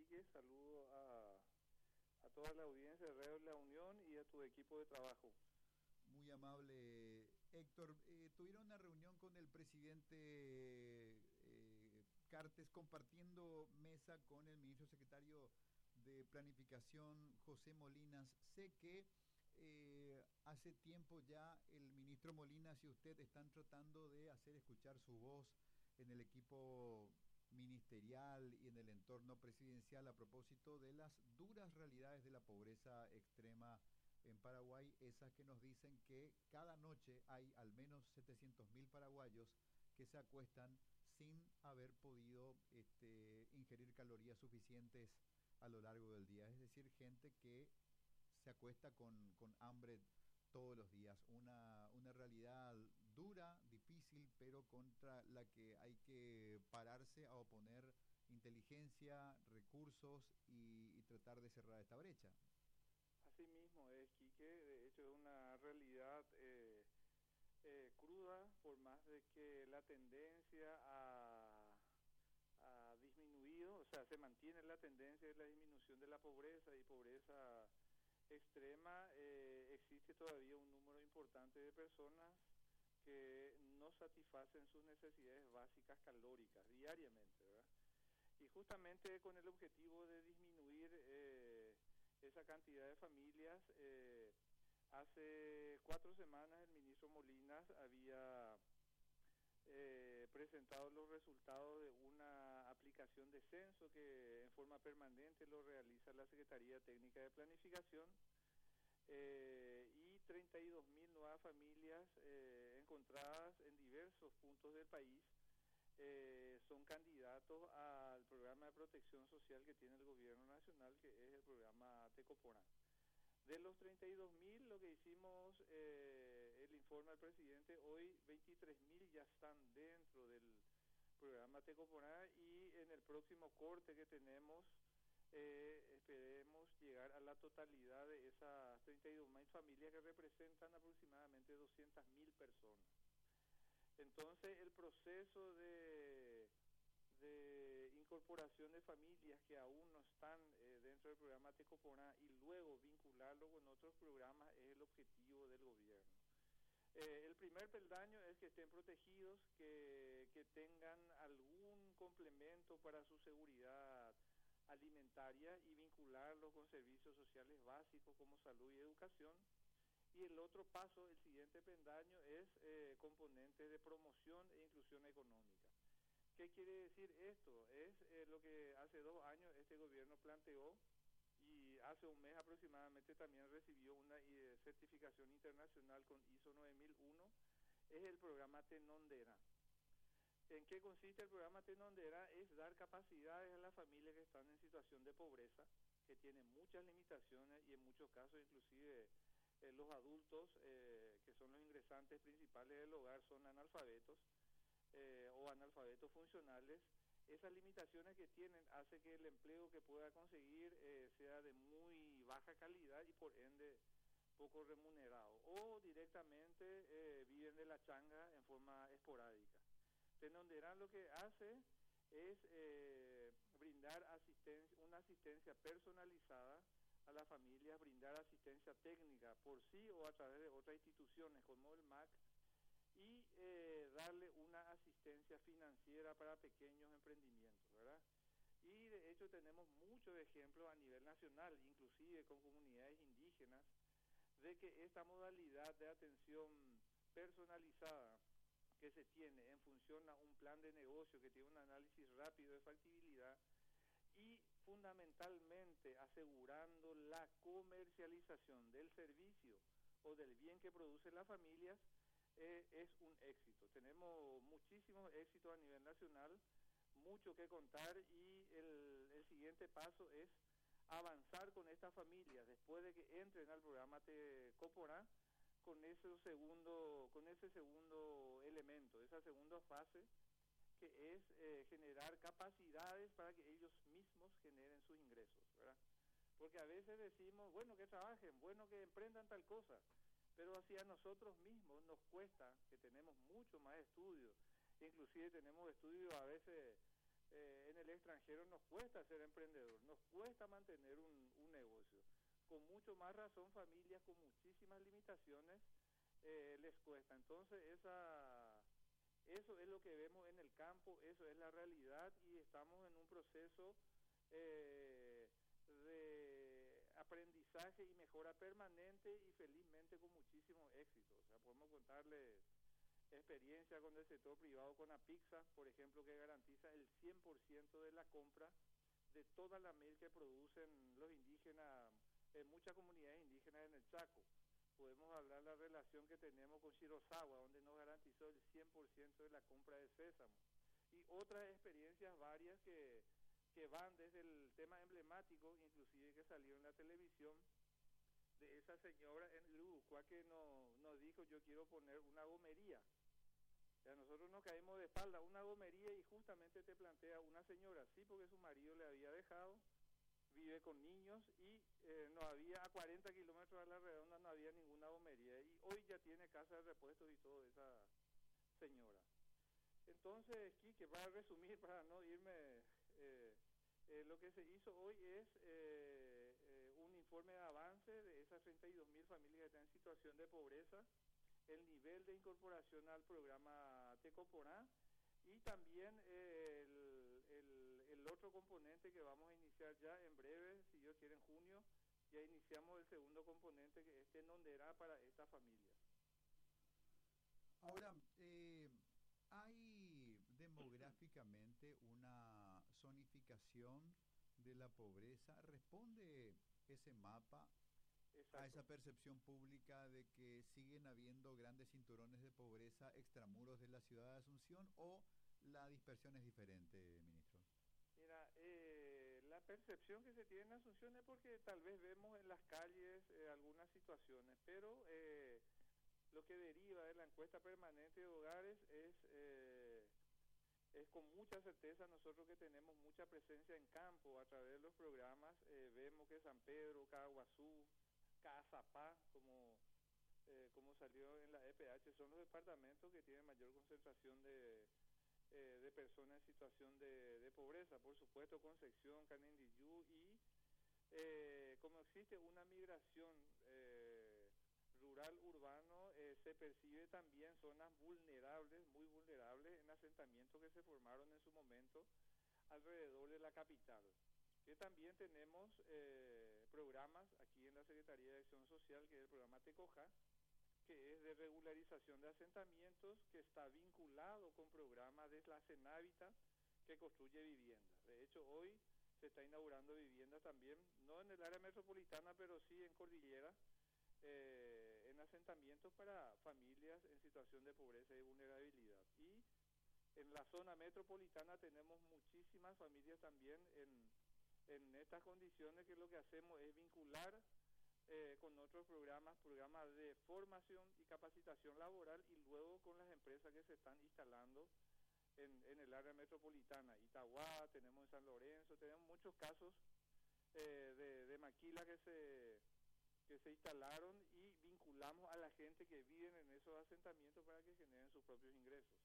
Quique, saludo a toda la audiencia de Radio La Unión y a tu equipo de trabajo. Muy amable, Héctor. Tuvieron una reunión con el presidente Cartes compartiendo mesa con el ministro secretario de Planificación, José Molinas. Sé que hace tiempo ya el ministro Molinas y usted están tratando de hacer escuchar su voz en el equipo ministerial y en el entorno presidencial a propósito de las duras realidades de la pobreza extrema en Paraguay, esas que nos dicen que cada noche hay al menos 700.000 paraguayos que se acuestan sin haber podido ingerir calorías suficientes a lo largo del día. Es decir, gente que se acuesta con hambre todos los días. Una realidad dura, difícil, pero contra la que hay que pararse a oponer inteligencia, recursos y tratar de cerrar esta brecha. Así mismo es, Quique. De hecho, es una realidad cruda, por más de que la tendencia ha disminuido, o sea, se mantiene la tendencia de la disminución de la pobreza y pobreza extrema, existe todavía un número importante de personas que no satisfacen sus necesidades básicas calóricas diariamente, ¿verdad? Y justamente con el objetivo de disminuir esa cantidad de familias, hace 4 semanas el ministro Molinas había presentado los resultados de una aplicación de censo que en forma permanente lo realiza la Secretaría Técnica de Planificación, y 32.000 nuevas familias encontradas en diversos puntos del país son candidatos al programa de protección social que tiene el gobierno nacional, que es el programa Tecopona. De los 32.000, lo que hicimos, el informe del presidente, hoy 23.000 ya están dentro del programa Tecopona, y en el próximo corte que tenemos, esperemos llegar a la totalidad de esas 32.000 familias que representan aproximadamente 200.000 personas. Entonces, el proceso de incorporación de familias que aún no están dentro del programa Tecopona y luego vincularlo con otros programas es el objetivo del gobierno. El primer peldaño es que estén protegidos, que tengan algún complemento para su seguridad alimentaria y vincularlo con servicios sociales básicos como salud y educación. Y el otro paso, el siguiente peldaño, es componentes de promoción e inclusión económica. ¿Qué quiere decir esto? Es lo que hace 2 años este gobierno planteó, y hace un mes aproximadamente también recibió una certificación internacional con ISO 9001, es el programa Tenondera. ¿En qué consiste el programa Tenondera? Es dar capacidades a las familias que están en situación de pobreza, que tienen muchas limitaciones y en muchos casos inclusive los adultos, que son los ingresantes principales del hogar, son analfabetos o analfabetos funcionales. Esas limitaciones que tienen hace que el empleo que pueda conseguir sea de muy baja calidad y por ende poco remunerado, o directamente viven de la changa en forma esporádica. Tenondera lo que hace es brindar una asistencia personalizada a las familias, brindar asistencia técnica por sí o a través de otras instituciones como el MAC, y darle una asistencia financiera para pequeños emprendimientos, ¿verdad? Y de hecho tenemos muchos ejemplos a nivel nacional, inclusive con comunidades indígenas, de que esta modalidad de atención personalizada que se tiene en función a un plan de negocio que tiene un análisis rápido de factibilidad y fundamentalmente asegurando la comercialización del servicio o del bien que producen las familias, es un éxito. Tenemos muchísimos éxitos a nivel nacional, mucho que contar, y el siguiente paso es avanzar con estas familias después de que entren al programa Tecopona con ese segundo elemento, esa segunda fase, que es generar capacidades para que ellos mismos generen sus ingresos, ¿verdad? Porque a veces decimos, bueno, que trabajen, bueno, que emprendan tal cosa, pero así a nosotros mismos nos cuesta, que tenemos mucho más estudios, inclusive tenemos estudios a veces en el extranjero nos cuesta ser emprendedor, nos cuesta mantener un negocio. Con mucho más razón, familias con muchísimas limitaciones les cuesta. Entonces, eso es lo que vemos en el campo, eso es la realidad y estamos en un proceso de aprendizaje y mejora permanente y felizmente con muchísimo éxito. O sea, podemos contarles experiencia con el sector privado, con Apixa, por ejemplo, que garantiza el 100% de la compra de toda la miel que producen los indígenas, en muchas comunidades indígenas en el Chaco. Podemos hablar de la relación que tenemos con Shirosawa, donde nos garantizó el 100% de la compra de sésamo. Y otras experiencias varias que van desde el tema emblemático, inclusive que salió en la televisión, de esa señora en Uruguay que nos dijo: yo quiero poner una gomería. O sea, nosotros nos caímos de espalda, una gomería, y justamente te plantea una señora, sí, porque su marido le había dejado, vive con niños y no había, a 40 kilómetros a la redonda no había ninguna gomería, y hoy ya tiene casa de repuestos y todo esa señora. Entonces, Quique, para resumir, para no irme, lo que se hizo hoy es un informe de avance de esas 32.000 familias que están en situación de pobreza, el nivel de incorporación al programa Tecoporá y también el otro componente que vamos a iniciar ya en breve, si Dios quiere en junio, ya iniciamos el segundo componente, que es Tenonderá para estas familias. Ahora, ¿hay demográficamente una zonificación de la pobreza? ¿Responde ese mapa Exacto. a esa percepción pública de que siguen habiendo grandes cinturones de pobreza extramuros de la ciudad de Asunción, o la dispersión es diferente, ministro? Mira, la percepción que se tiene en Asunción es porque tal vez vemos en las calles algunas situaciones, pero lo que deriva de la encuesta permanente de hogares es con mucha certeza. Nosotros que tenemos mucha presencia en campo a través de los programas, vemos que San Pedro, Caguazú, Cazapá, como salió en la EPH, son los departamentos que tienen mayor concentración de personas en situación de pobreza. Por supuesto, Concepción, Canindeyú, y como existe una migración rural-urbano, se percibe también zonas vulnerables, muy vulnerables, en asentamientos que se formaron en su momento alrededor de la capital. Que también tenemos programas aquí en la Secretaría de Acción Social, que es el programa Tecoja, que es de regularización de asentamientos, que está vinculado con programas de la Cenávita, que construye viviendas. De hecho, hoy se está inaugurando viviendas también, no en el área metropolitana, pero sí en Cordillera, en asentamientos para familias en situación de pobreza y vulnerabilidad. Y en la zona metropolitana tenemos muchísimas familias también en estas condiciones, que lo que hacemos es vincular con otros programas de formación y capacitación laboral, y luego con las empresas que se están instalando en el área metropolitana. Itagua, tenemos en San Lorenzo, tenemos muchos casos de maquila que se instalaron, y vinculamos a la gente que vive en esos asentamientos para que generen sus propios ingresos.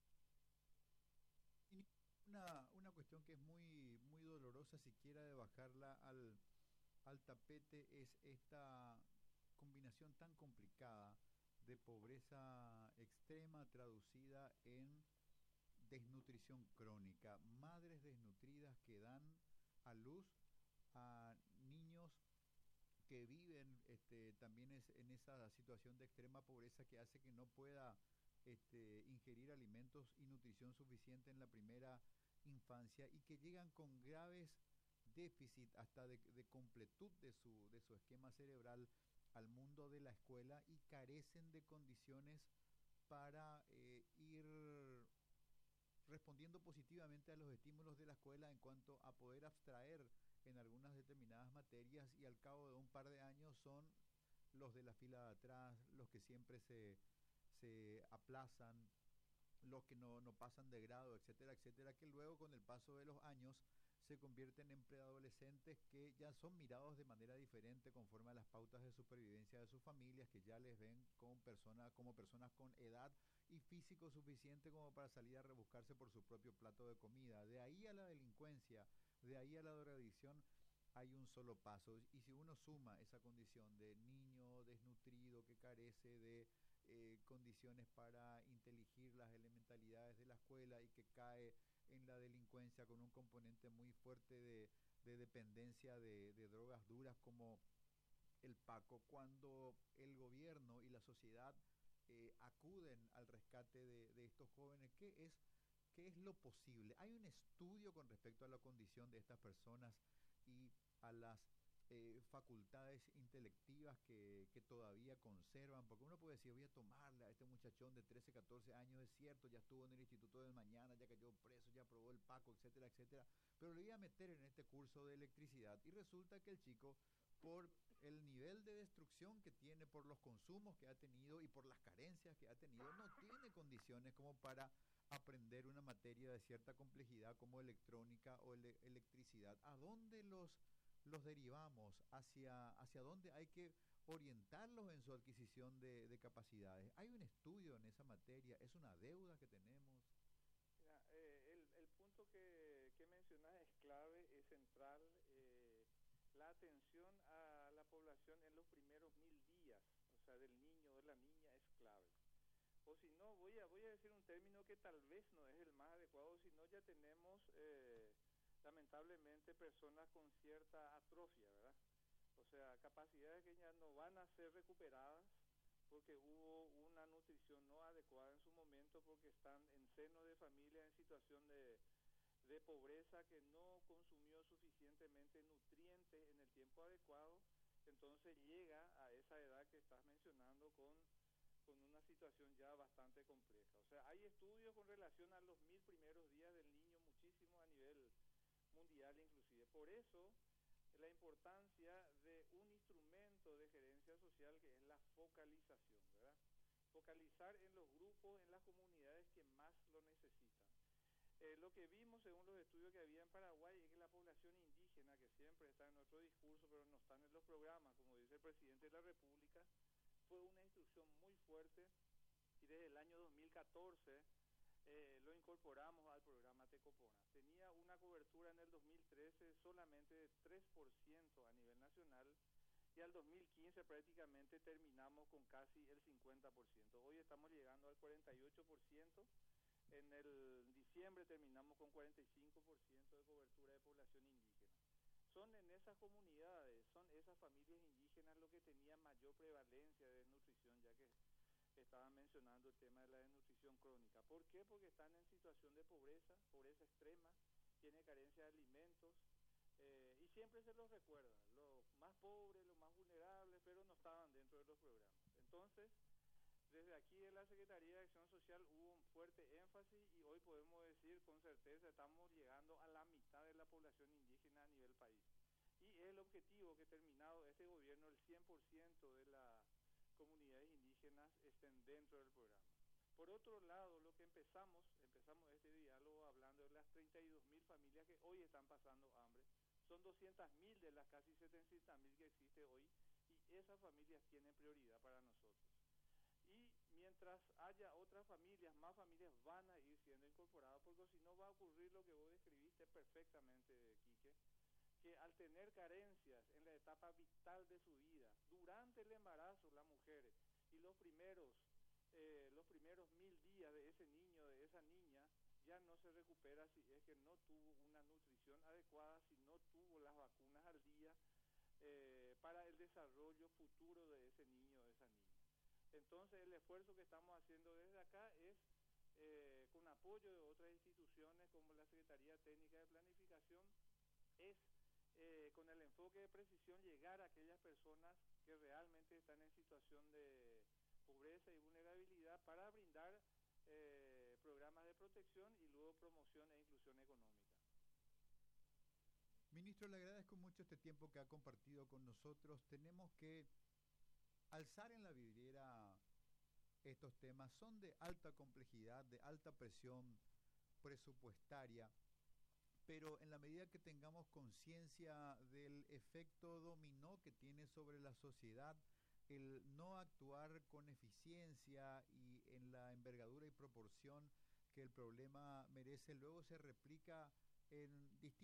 Y una cuestión que es muy, muy dolorosa, siquiera de bajarla al tapete, es esta combinación tan complicada de pobreza extrema traducida en desnutrición crónica, madres desnutridas que dan a luz a niños que viven también en esa situación de extrema pobreza, que hace que no pueda ingerir alimentos y nutrición suficiente en la primera infancia, y que llegan con graves déficit hasta de completud de su esquema cerebral al mundo de la escuela, y carecen de condiciones para ir respondiendo positivamente a los estímulos de la escuela en cuanto a poder abstraer en algunas determinadas materias, y al cabo de un par de años son los de la fila de atrás, los que siempre se aplazan, los que no pasan de grado, etcétera, etcétera, que luego con el paso de los años se convierten en preadolescentes que ya son mirados de manera diferente conforme a las pautas de supervivencia de sus familias, que ya les ven como personas con edad y físico suficiente como para salir a rebuscarse por su propio plato de comida. De ahí a la delincuencia delincuencia. De ahí a la drogadicción hay un solo paso. Y si uno suma esa condición de niño desnutrido que carece de condiciones para inteligir las elementalidades de la escuela y que cae en la delincuencia con un componente muy fuerte de dependencia de drogas duras como el Paco, cuando el gobierno y la sociedad acuden al rescate de estos jóvenes, qué es lo posible? ¿Hay un estudio con respecto a la condición de estas personas y a las facultades intelectivas que todavía conservan? Porque uno puede decir, voy a tomarle a este muchachón de 13, 14 años, es cierto, ya estuvo en el Instituto del Mañana, ya cayó preso, ya aprobó el Paco, etcétera, etcétera, pero le voy a meter en este curso de electricidad y resulta que el chico, por el nivel de destrucción que tiene, por los consumos que ha tenido y por las carencias que ha tenido, no tiene condiciones como para aprender una materia de cierta complejidad como electrónica o electricidad. ¿A dónde los derivamos? ¿Hacia dónde hay que orientarlos en su adquisición de capacidades? ¿Hay un estudio en esa materia? ¿Es una deuda que tenemos? Mira, el punto que mencionas es clave, es central. La atención a la población en los primeros 1000 días, o sea, del niño o de la niña, es clave. O si no, voy a decir un término que tal vez no es el más adecuado, si no ya tenemos lamentablemente personas con cierta atrofia, ¿verdad? O sea, capacidades que ya no van a ser recuperadas porque hubo una nutrición no adecuada en su momento, porque están en seno de familia en situación de pobreza, que no consumió suficientemente nutrientes en el tiempo adecuado. Entonces llega a esa edad que estás mencionando con una situación ya bastante compleja. O sea, hay estudios con relación a los 1000 primeros días del niño, muchísimo a nivel mundial inclusive. Por eso la importancia de un instrumento de gerencia social que es la focalización, ¿verdad? Focalizar en los grupos, en las comunidades que más lo necesitan. Lo que vimos según los estudios que había en Paraguay es que la población indígena, que siempre está en nuestro discurso pero no están en los programas, como dice el presidente de la República, fue una instrucción muy fuerte, y desde el año 2014 lo incorporamos al programa Tecopona. Tenía una cobertura en el 2013 solamente de 3% a nivel nacional, y al 2015 prácticamente terminamos con casi el 50%. Hoy estamos llegando al 48%. En el diciembre terminamos con 45% de cobertura de población indígena. Son en esas comunidades, son esas familias indígenas lo que tenían mayor prevalencia de desnutrición, ya que estaban mencionando el tema de la desnutrición crónica. ¿Por qué? Porque están en situación de pobreza, pobreza extrema, tiene carencia de alimentos, y siempre se los recuerda, los más pobres, los más vulnerables, pero no estaban dentro de los programas. Entonces, desde aquí en la Secretaría de Acción Social hubo un fuerte énfasis, y hoy podemos decir con certeza estamos llegando a la mitad de la población indígena a nivel país. Y es el objetivo que terminado este gobierno, el 100% de las comunidades indígenas estén dentro del programa. Por otro lado, lo que empezamos este diálogo hablando de las 32.000 familias que hoy están pasando hambre. Son 200.000 de las casi 700.000 que existe hoy, y esas familias tienen prioridad para nosotros. Y mientras haya otras familias, más familias van a ir siendo incorporadas, porque si no va a ocurrir lo que vos describiste perfectamente, Quique, que al tener carencias en la etapa vital de su vida, durante el embarazo, las mujeres, y los primeros 1000 días de ese niño, de esa niña, ya no se recupera si es que no tuvo una nutrición adecuada, si no tuvo las vacunas al día, para el desarrollo futuro de ese niño o de esa niña. Entonces el esfuerzo que estamos haciendo desde acá es, con apoyo de otras instituciones como la Secretaría Técnica de Planificación, es con el enfoque de precisión llegar a aquellas personas que realmente están en situación de pobreza y vulnerabilidad, para brindar programas de protección y luego promoción e inclusión económica. Ministro, le agradezco mucho este tiempo que ha compartido con nosotros. Tenemos que alzar en la vidriera estos temas. Son de alta complejidad, de alta presión presupuestaria, pero en la medida que tengamos conciencia del efecto dominó que tiene sobre la sociedad, el no actuar con eficiencia y en la envergadura y proporción que el problema merece, luego se replica en distintos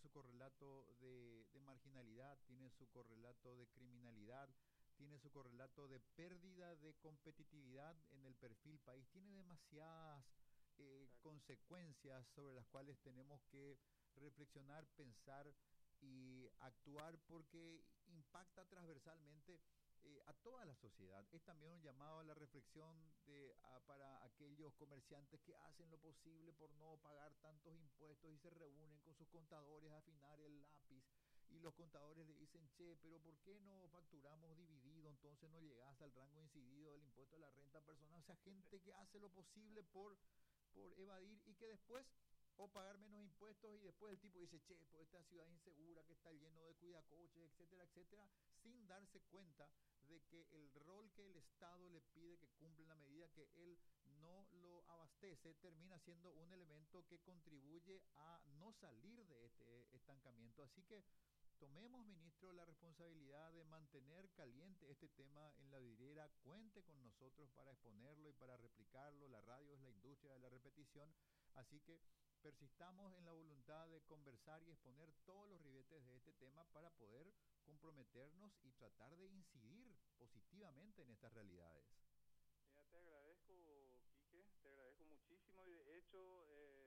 su correlato de marginalidad, tiene su correlato de criminalidad, tiene su correlato de pérdida de competitividad en el perfil país, tiene demasiadas consecuencias sobre las cuales tenemos que reflexionar, pensar y actuar porque impacta transversalmente a toda la sociedad. Es también un llamado a la reflexión para aquellos comerciantes que hacen lo posible por no pagar tantos impuestos y se reúnen con sus contadores a afinar el lápiz y los contadores le dicen, che, pero ¿por qué no facturamos dividido? Entonces no llegas al rango incidido del impuesto a la renta personal. O sea, gente que hace lo posible por evadir y que después o pagar menos impuestos y después el tipo dice, che, pues esta ciudad insegura que está lleno de cuidacoches, etcétera, etcétera, sin darse cuenta de que el rol que el Estado le pide que cumpla en la medida que él no lo abastece, termina siendo un elemento que contribuye a no salir de este estancamiento. Así que tomemos, ministro, la responsabilidad de mantener caliente este tema en la vidriera, cuente con nosotros para exponerlo y para replicarlo, la radio es la industria de la repetición, así que persistamos en la voluntad de conversar y exponer todos los ribetes de este tema para poder comprometernos y tratar de incidir positivamente en estas realidades. Mira, te agradezco, Quique, te agradezco muchísimo y de hecho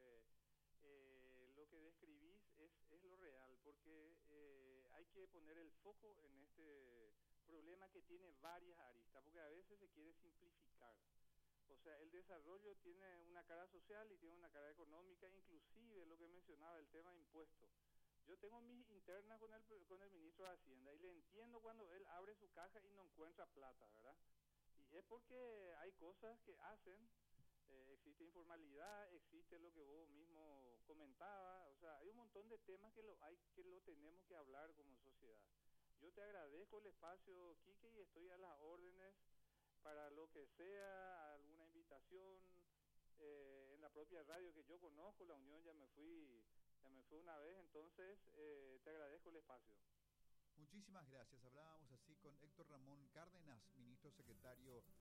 lo que describís es lo real, porque hay que poner el foco en este problema que tiene varias aristas, porque a veces se quiere simplificar. O sea, el desarrollo tiene una cara social y tiene una cara económica, inclusive lo que mencionaba, el tema de impuestos. Yo tengo mis internas con el ministro de Hacienda y le entiendo cuando él abre su caja y no encuentra plata, ¿verdad? Y es porque hay cosas que hacen, existe informalidad, existe lo que vos mismo comentabas, o sea, hay un montón de temas que lo tenemos que hablar como sociedad. Yo te agradezco el espacio, Quique, y estoy a las órdenes para lo que sea, alguna invitación en la propia radio que yo conozco, la Unión ya me fui una vez, entonces te agradezco el espacio. Muchísimas gracias. Hablábamos así con Héctor Ramón Cárdenas, ministro secretario